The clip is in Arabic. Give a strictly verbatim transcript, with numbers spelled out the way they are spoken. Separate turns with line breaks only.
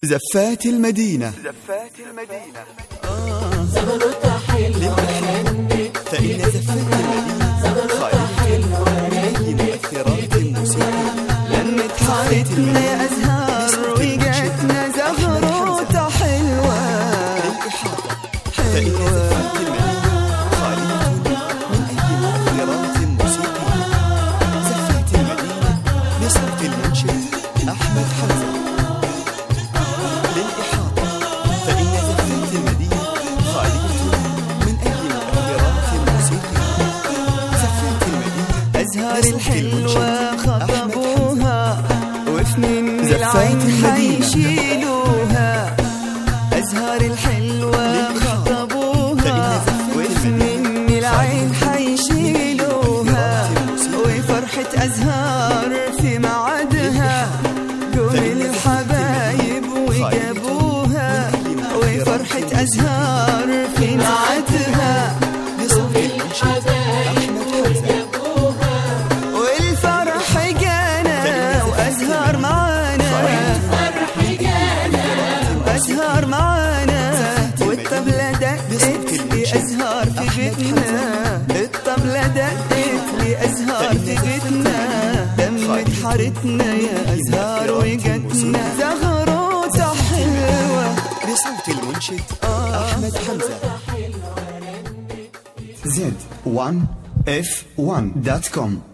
زفات المدينة.
زفات المدينة
آه
زغرتها حلوة هنت
فإن زفات المدينة خالية من أي مؤثرات موسيقية.
لمت حارتنا يا أزهار وجاتنا زغروطة حلوة
فإن زفات المدينة خالية من أي مؤثرات موسيقية. زفات المدينة بصوت المنشد أحمد حمزة. للإحاطة فإن زفات المدينة خالية من أي مؤثرات موسيقية. زفات المدينة
أزهار الحلوة خطبوها وفنين العين حيشيلوها. أزهار الحلوة خطبوها وفنين العين حيشيلوها. وفرحة أزهار في معادها قوم الحبايب وجابوها. وفرحة أزهار في معادها
بصوت المنشد أحمد حمزة.
والفرح جانا وأزهار معانا. وأزهار معانا والطبلة دقت لأزهار في بيتنا. الطبلة دقت لأزهار في بيتنا. دمت حارتنا يا أزهار وجتنا زغروطة حلوة
بصوت المنشد أحمد حمزة. زد وان اف وان دوت كوم